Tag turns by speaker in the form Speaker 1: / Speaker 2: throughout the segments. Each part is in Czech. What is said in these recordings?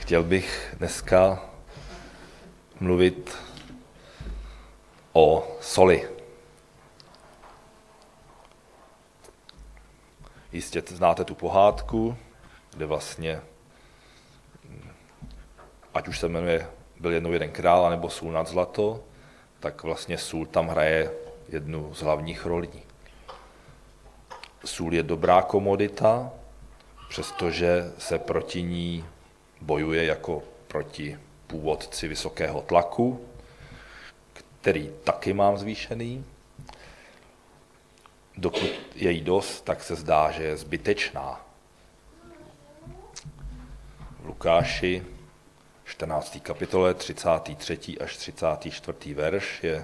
Speaker 1: Chtěl bych dneska mluvit o soli. Jistě znáte tu pohádku, kde vlastně, ať už se jmenuje Byl jednou jeden král, nebo Sůl nad zlato, tak vlastně sůl tam hraje jednu z hlavních rolí. Sůl je dobrá komodita, přestože se proti ní bojuje jako proti původci vysokého tlaku, který taky mám zvýšený. Dokud je jí dost, tak se zdá, že je zbytečná. V Lukáši 14. kapitole 33. až 34. verš je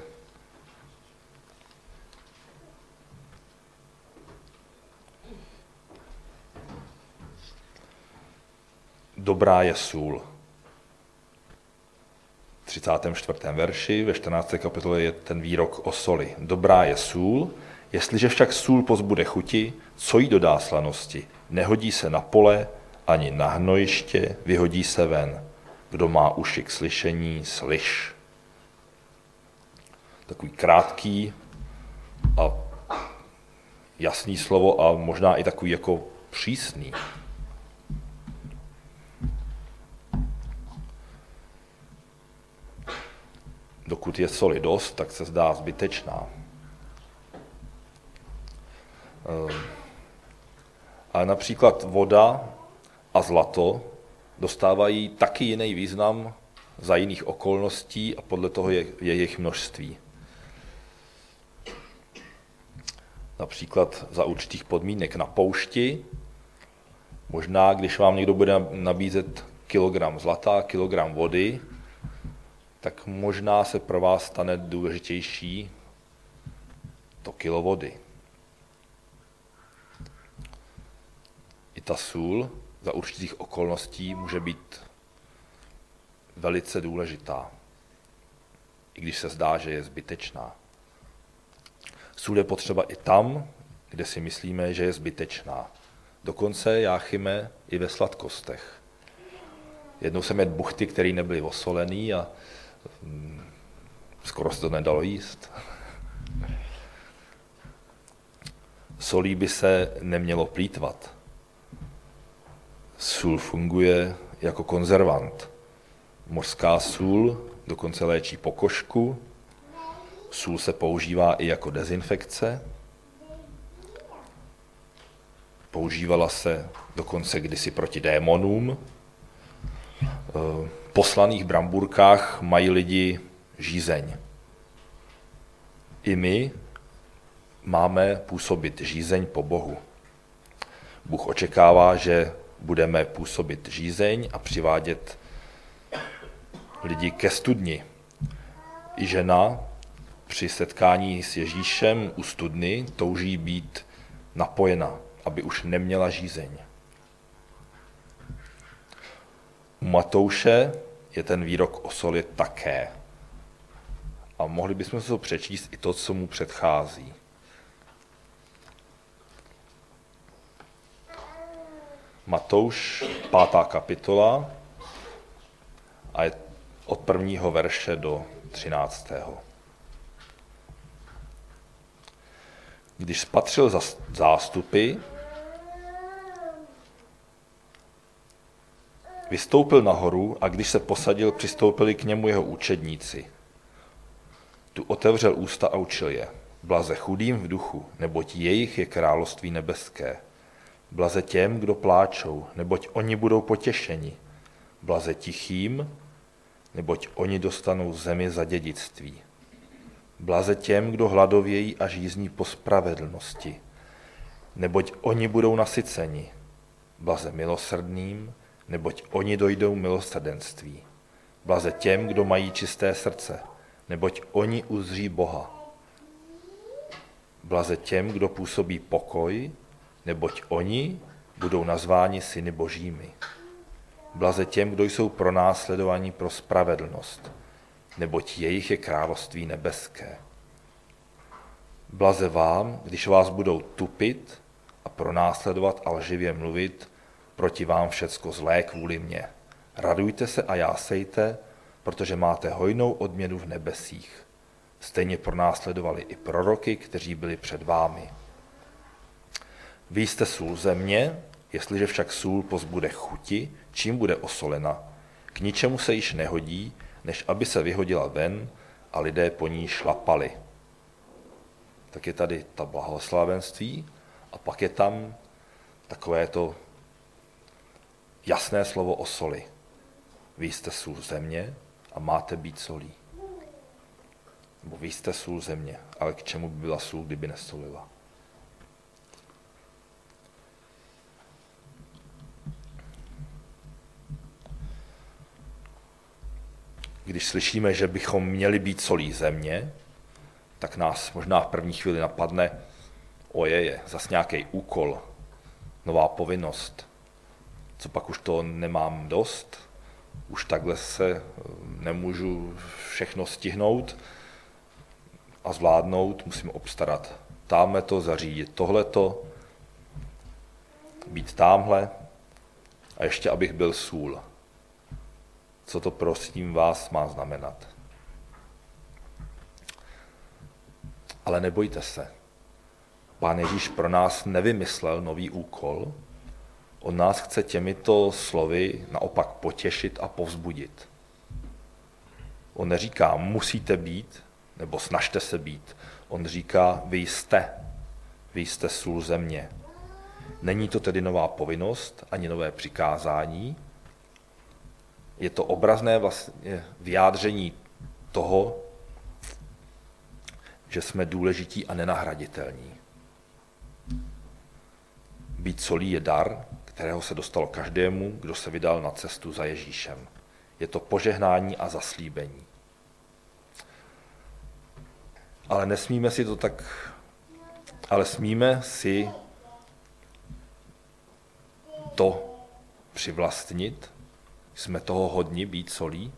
Speaker 1: dobrá je sůl. V 34. verši ve 14. kapitole je ten výrok o soli. Dobrá je sůl, jestliže však sůl pozbude chuti, co jí dodá slanosti? Nehodí se na pole, ani na hnojiště, vyhodí se ven. Kdo má uši k slyšení, slyš. Takový krátký a jasný slovo a možná i takový jako přísný. Dokud je soli dost, tak se zdá zbytečná. Ale například voda a zlato dostávají taky jiný význam za jiných okolností a podle toho je jejich množství. Například za určitých podmínek na poušti, možná když vám někdo bude nabízet kilogram zlata, kilogram vody, tak možná se pro vás stane důležitější to kilo vody. I ta sůl za určitých okolností může být velice důležitá, i když se zdá, že je zbytečná. Sůl je potřeba i tam, kde si myslíme, že je zbytečná. Dokonce, Jáchyme, i ve sladkostech. Jednou jsem jedl buchty, které nebyly osolený a skoro se to nedalo jíst. Solí by se nemělo plýtvat. Sůl funguje jako konzervant. Mořská sůl dokonce léčí pokožku. Sůl se používá i jako dezinfekce. Používala se dokonce kdysi proti démonům. V poslaných bramburkách mají lidi žízeň. I my máme působit žízeň po Bohu. Bůh očekává, že budeme působit žízeň a přivádět lidi ke studni. I žena při setkání s Ježíšem u studny touží být napojena, aby už neměla žízeň. U Matouše je ten výrok o soli také. A mohli bychom se to přečíst i to, co mu předchází. Matouš, 5. kapitola, a je od 1. verše do 13. Když spatřil zástupy, vystoupil nahoru a když se posadil, přistoupili k němu jeho učedníci. Tu otevřel ústa a učil je. Blaze chudým v duchu, neboť jejich je království nebeské. Blaze těm, kdo pláčou, neboť oni budou potěšeni. Blaze tichým, neboť oni dostanou zemi za dědictví. Blaze těm, kdo hladovějí a žízní po spravedlnosti, neboť oni budou nasyceni. Blaze milosrdným, neboť oni dojdou milosrdenství. Blaze těm, kdo mají čisté srdce, neboť oni uzří Boha. Blaze těm, kdo působí pokoj, neboť oni budou nazváni syny božími. Blaze těm, kdo jsou pronásledovaní pro spravedlnost, neboť jejich je království nebeské. Blaze vám, když vás budou tupit a pronásledovat a lživě mluvit proti vám všecko zlé kvůli mně. Radujte se a jásejte, protože máte hojnou odměnu v nebesích. Stejně pronásledovali i proroky, kteří byli před vámi. Vy jste sůl země, jestliže však sůl pozbude chuti, čím bude osolena, k ničemu se již nehodí, než aby se vyhodila ven a lidé po ní šlapali. Tak je tady ta blahoslavenství a pak je tam takové to jasné slovo o soli. Vy jste sůl země a máte být solí. Nebo vy jste sůl země, ale k čemu by byla sůl, kdyby nesolila? Když slyšíme, že bychom měli být solí země, tak nás možná v první chvíli napadne, ojeje, zas nějaký úkol, nová povinnost. Co pak už to nemám dost, už takhle se nemůžu všechno stihnout a zvládnout, musím obstarat támhle to, zařídit tohleto, být támhle a ještě abych byl sůl. Co to prosím vás má znamenat? Ale nebojte se. Pán Ježíš pro nás nevymyslel nový úkol. On nás chce těmito slovy naopak potěšit a povzbudit. On neříká, musíte být, nebo snažte se být. On říká, vy jste sůl země. Není to tedy nová povinnost, ani nové přikázání. Je to obrazné vlastně vyjádření toho, že jsme důležití a nenahraditelní. Být solí je dar, kterého se dostalo každému, kdo se vydal na cestu za Ježíšem. Je to požehnání a zaslíbení. Ale nesmíme si to tak, ale smíme si to přivlastnit, jsme toho hodni být solí.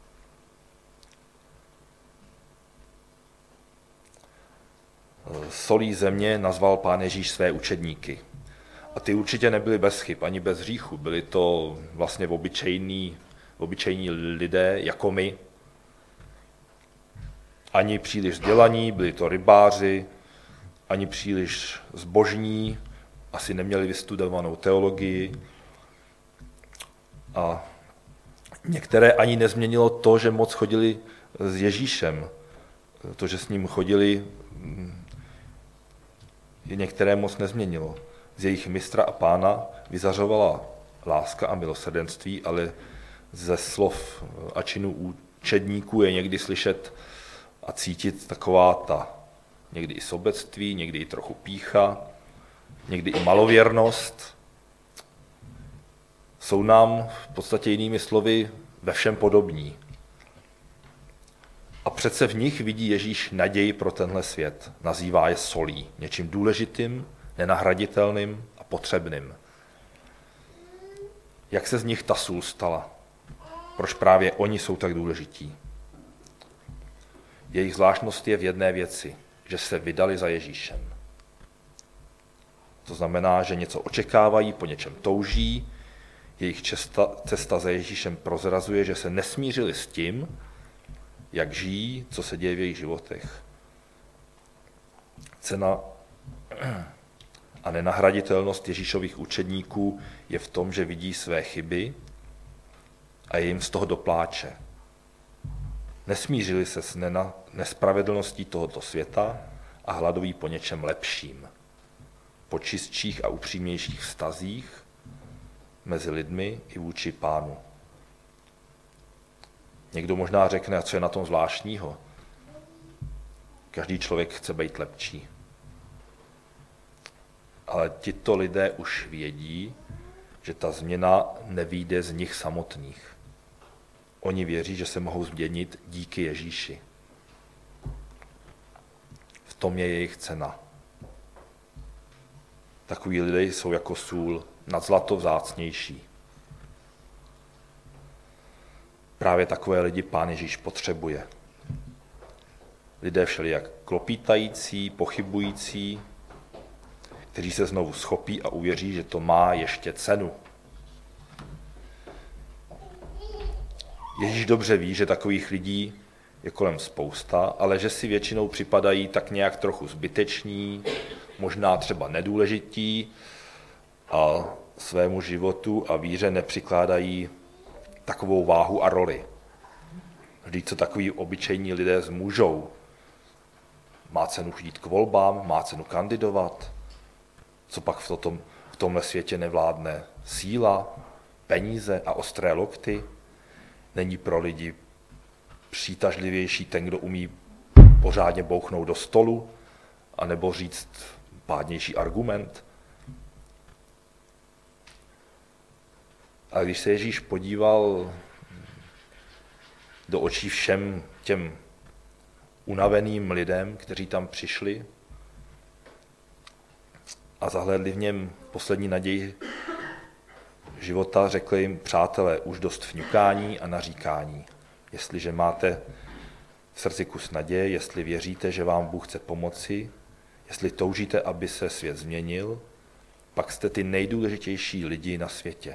Speaker 1: Solí země nazval Pán Ježíš své učedníky. A ty určitě nebyli bez chyb, ani bez hříchu. Byli to vlastně obyčejní lidé, jako my. Ani příliš vzdělaní, byli to rybáři, ani příliš zbožní, asi neměli vystudovanou teologii. A některé ani nezměnilo to, že moc chodili s Ježíšem. To, že s ním chodili, některé moc nezměnilo. Z jejich mistra a pána vyzařovala láska a milosrdenství, ale ze slov a činů učedníků je někdy slyšet a cítit taková ta někdy i sobectví, někdy i trochu pýcha, někdy i malověrnost. Jsou nám v podstatě jinými slovy ve všem podobní. A přece v nich vidí Ježíš naději pro tenhle svět. Nazývá je solí, něčím důležitým, nenahraditelným a potřebným. Jak se z nich ta sůl stala? Proč právě oni jsou tak důležití? Jejich zvláštnost je v jedné věci, že se vydali za Ježíšem. To znamená, že něco očekávají, po něčem touží, jejich cesta za Ježíšem prozrazuje, že se nesmířili s tím, jak žijí, co se děje v jejich životech. Cena a nenahraditelnost Ježíšových učedníků je v tom, že vidí své chyby a je jim z toho dopláče. Nesmířili se s nespravedlností tohoto světa a hladoví po něčem lepším, po čistších a upřímnějších vztazích mezi lidmi i vůči Pánu. Někdo možná řekne, a co je na tom zvláštního? Každý člověk chce být lepší. Ale tito lidé už vědí, že ta změna nevyjde z nich samotných. Oni věří, že se mohou změnit díky Ježíši. V tom je jejich cena. Takoví lidé jsou jako sůl nad zlato vzácnější. Právě takové lidi Pán Ježíš potřebuje. Lidé všelijak klopítající, pochybující, kteří se znovu schopí a uvěří, že to má ještě cenu. Ježíš dobře ví, že takových lidí je kolem spousta, ale že si většinou připadají tak nějak trochu zbyteční, možná třeba nedůležití a svému životu a víře nepřikládají takovou váhu a roli. Vždyť co takový obyčejní lidé zmůžou? Má cenu jít k volbám, má cenu kandidovat? Co pak v tomhle světě nevládne síla, peníze a ostré lokty? Není pro lidi přitažlivější ten, kdo umí pořádně bouchnout do stolu, anebo říct pádnější argument? A když se Ježíš podíval do očí všem těm unaveným lidem, kteří tam přišli a zahlédli v něm poslední naději života, řekl jim: přátelé, už dost fňukání a naříkání. Jestliže máte v srdci kus naděje, jestli věříte, že vám Bůh chce pomoci, jestli toužíte, aby se svět změnil, pak jste ty nejdůležitější lidi na světě.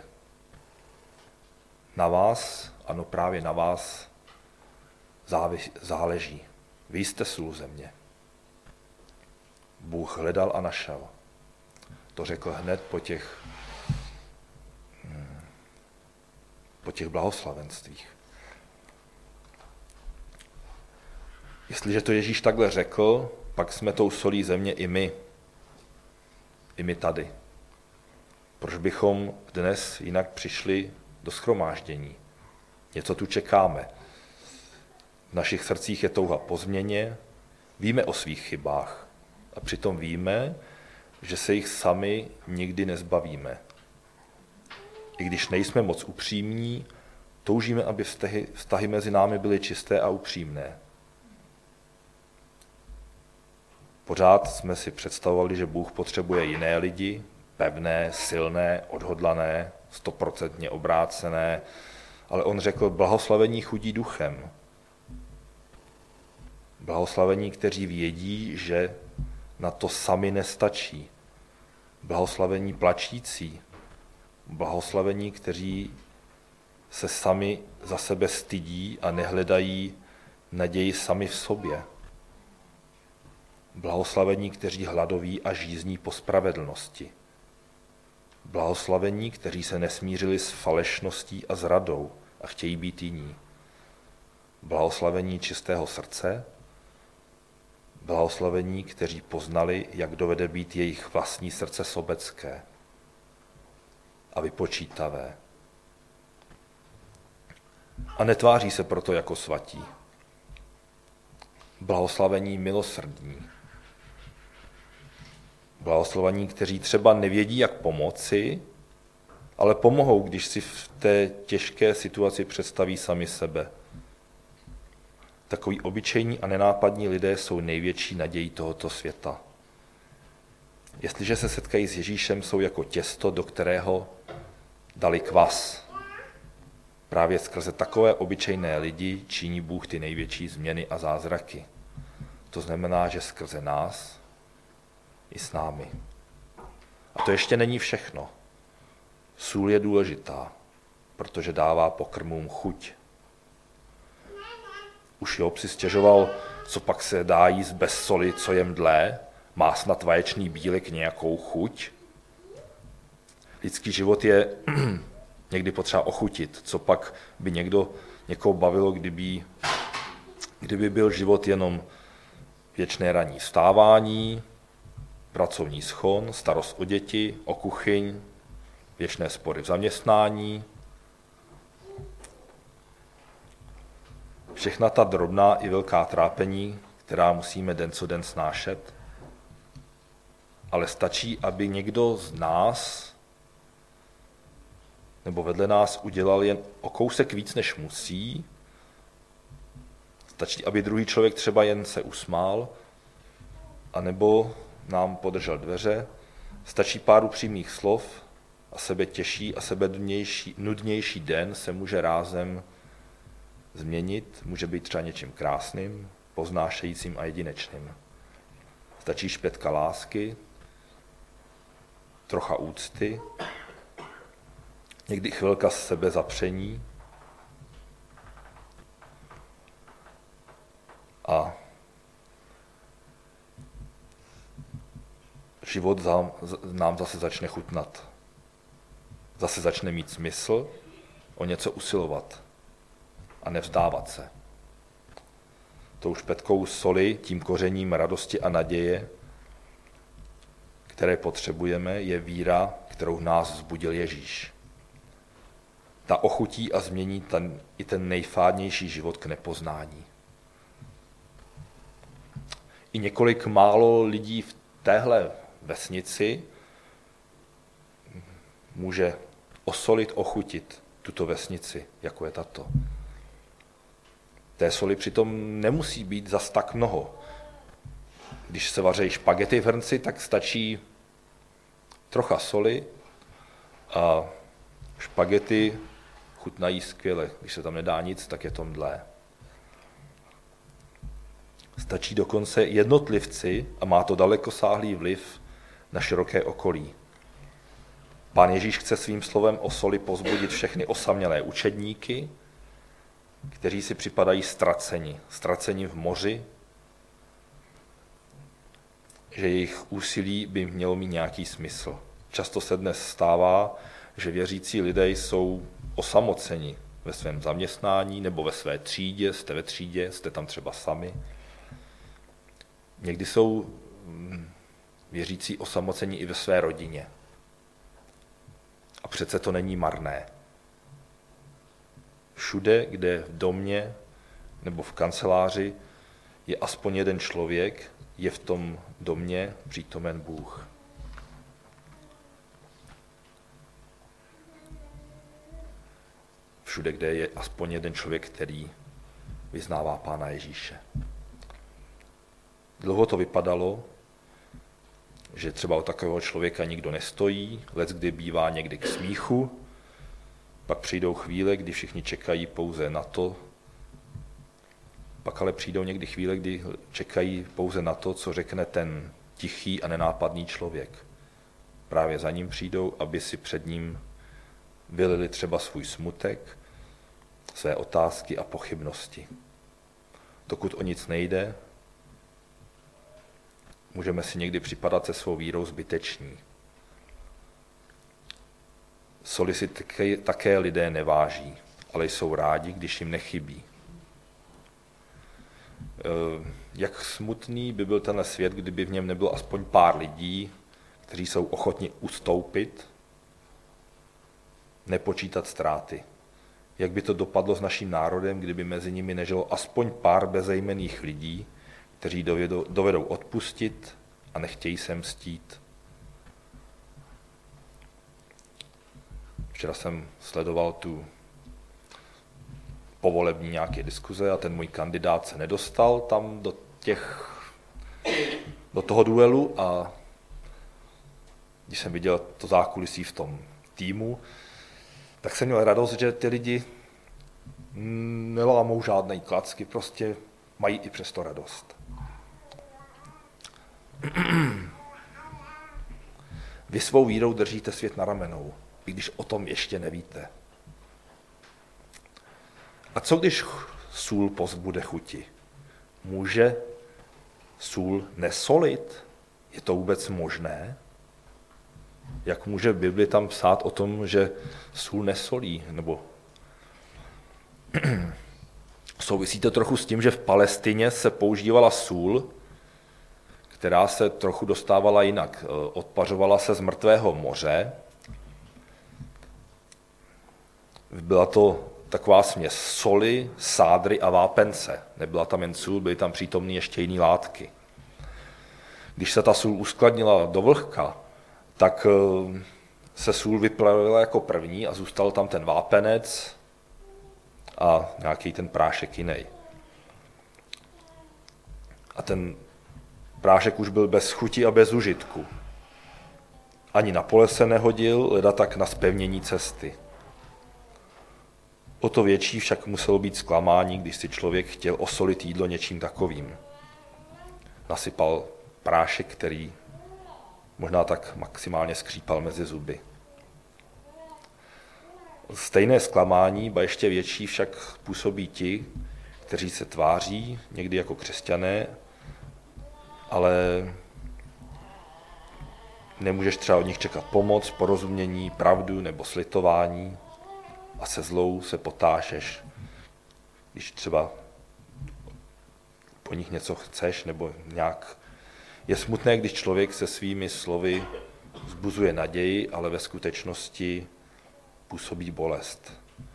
Speaker 1: Na vás, ano, právě na vás záleží. Vy jste sůl země. Bůh hledal a našel. To řekl hned po těch blahoslavenstvích. Jestliže to Ježíš takhle řekl, pak jsme tou solí země i my. I my tady. Proč bychom dnes jinak přišli do shromáždění? Něco tu čekáme. V našich srdcích je touha po změně, víme o svých chybách a přitom víme, že se jich sami nikdy nezbavíme. I když nejsme moc upřímní, toužíme, aby vztahy mezi námi byly čisté a upřímné. Pořád jsme si představovali, že Bůh potřebuje jiné lidi, pevné, silné, odhodlané, 100% obrácené, ale on řekl: blahoslavení chudí duchem. Blahoslavení, kteří vědí, že na to sami nestačí. Blahoslavení plačící. Blahoslavení, kteří se sami za sebe stydí a nehledají naději sami v sobě. Blahoslavení, kteří hladoví a žízní po spravedlnosti. Blahoslavení, kteří se nesmířili s falešností a zradou a chtějí být jiní. Blahoslavení čistého srdce. Blahoslavení, kteří poznali, jak dovede být jejich vlastní srdce sobecké a vypočítavé. A netváří se proto jako svatí. Blahoslavení milosrdní. Blahoslavení, kteří třeba nevědí, jak pomoci, ale pomohou, když si v té těžké situaci představí sami sebe. Takoví obyčejní a nenápadní lidé jsou největší nadějí tohoto světa. Jestliže se setkají s Ježíšem, jsou jako těsto, do kterého dali kvas. Právě skrze takové obyčejné lidi činí Bůh ty největší změny a zázraky. To znamená, že skrze nás i s námi. A to ještě není všechno. Sůl je důležitá, protože dává pokrmům chuť. Už Job si stěžoval, co pak se dá jíst bez soli, co je mdlé, má snad vaječný bílek nějakou chuť. Lidský život je někdy potřeba ochutit, co pak by někoho bavilo, kdyby byl život jenom věčné ranní vstávání, pracovní schon, starost o děti, o kuchyň, věčné spory v zaměstnání. Všechna ta drobná i velká trápení, která musíme den co den snášet, ale stačí, aby někdo z nás nebo vedle nás udělal jen o kousek víc, než musí. Stačí, aby druhý člověk třeba jen se usmál, anebo nám podržel dveře. Stačí pár upřímných slov a sebe těžší a sebe nudnější den se může rázem změnit, může být třeba něčím krásným, poznášejícím a jedinečným. Stačí špětka lásky, trocha úcty, někdy chvilka sebezapření život nám zase začne chutnat. Zase začne mít smysl o něco usilovat a nevzdávat se. Tou špetkou soli, tím kořením radosti a naděje, které potřebujeme, je víra, kterou v nás vzbudil Ježíš. Ta ochutí a změní i ten nejfádnější život k nepoznání. I několik málo lidí v téhle vesnici může osolit, ochutit tuto vesnici, jako je tato. Té soli přitom nemusí být zas tak mnoho. Když se vaří špagety v hrnci, tak stačí trocha soli a špagety chutnají skvěle. Když se tam nedá nic, tak je to mdlé. Stačí dokonce jednotlivci a má to dalekosáhlý vliv na široké okolí. Pán Ježíš chce svým slovem o soli povzbudit všechny osamělé učedníky, kteří si připadají ztraceni v moři, že jejich úsilí by mělo mít nějaký smysl. Často se dnes stává, že věřící lidé jsou osamoceni ve svém zaměstnání nebo ve své třídě, jste ve třídě, jste tam třeba sami. Někdy jsou věřící osamoceni i ve své rodině. A přece to není marné. Všude, kde v domě nebo v kanceláři je aspoň jeden člověk, je v tom domě přítomen Bůh. Všude, kde je aspoň jeden člověk, který vyznává Pána Ježíše. Dlouho to vypadalo, že třeba o takového člověka nikdo nestojí, leckdy bývá někdy k smíchu, pak přijdou chvíle, kdy všichni čekají pouze na to, pak ale přijdou někdy chvíle, kdy čekají pouze na to, co řekne ten tichý a nenápadný člověk. Právě za ním přijdou, aby si před ním vylili třeba svůj smutek, své otázky a pochybnosti. Dokud o nic nejde, můžeme si někdy připadat se svou vírou zbyteční. Soli si také lidé neváží, ale jsou rádi, když jim nechybí. Jak smutný by byl tenhle svět, kdyby v něm nebylo aspoň pár lidí, kteří jsou ochotni ustoupit, nepočítat ztráty. Jak by to dopadlo s naším národem, kdyby mezi nimi nežilo aspoň pár bezejmenných lidí, kteří dovedou odpustit a nechtějí se mstít. Včera jsem sledoval tu povolební nějaké diskuze a ten můj kandidát se nedostal tam do toho duelu a když jsem viděl to zákulisí v tom týmu, tak jsem měl radost, že ty lidi nelámou žádné klacky, prostě mají i přesto radost. Vy svou vírou držíte svět na ramenou, i když o tom ještě nevíte. A co když sůl pozbude chuti? Může sůl nesolit? Je to vůbec možné? Jak může v Bibli tam psát o tom, že sůl nesolí? Nebo souvisí to trochu s tím, že v Palestině se používala sůl, která se trochu dostávala jinak. Odpařovala se z mrtvého moře. Byla to taková směs soli, sádry a vápence. Nebyla tam jen sůl, byly tam přítomné ještě jiné látky. Když se ta sůl uskladnila do vlhka, tak se sůl vyplavila jako první a zůstal tam ten vápenec a nějaký ten prášek jiný. A ten prášek už byl bez chuti a bez užitku. Ani na pole se nehodil, leda tak na zpevnění cesty. O to větší však muselo být zklamání, když si člověk chtěl osolit jídlo něčím takovým. Nasypal prášek, který možná tak maximálně skřípal mezi zuby. Stejné zklamání, ba ještě větší, však působí ti, kteří se tváří někdy jako křesťané, ale Nemůžeš třeba od nich čekat pomoc, porozumění, pravdu nebo slitování a se zlou se potážeš, když třeba po nich něco chceš nebo nějak. Je smutné, když člověk se svými slovy vzbuzuje naději, ale ve skutečnosti působí bolest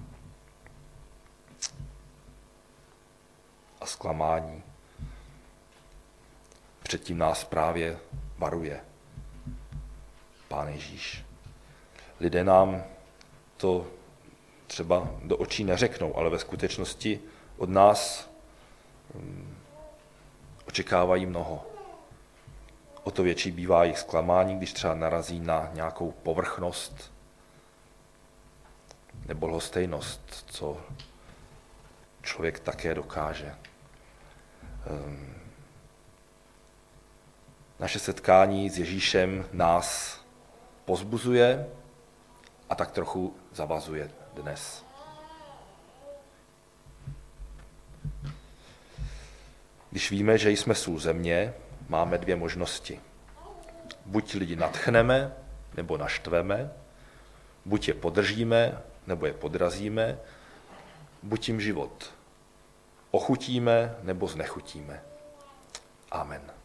Speaker 1: a zklamání. Předtím nás právě varuje Pán Ježíš. Lidé nám to třeba do očí neřeknou, ale ve skutečnosti od nás očekávají mnoho. O to větší bývá jejich zklamání, když třeba narazí na nějakou povrchnost nebo lhostejnost, co člověk také dokáže. Naše setkání s Ježíšem nás povzbuzuje a tak trochu zavazuje dnes. Když víme, že jsme sůl země, máme dvě možnosti. Buď lidi nadchneme, nebo naštveme, buď je podržíme, nebo je podrazíme, buď jim život ochutíme, nebo znechutíme. Amen.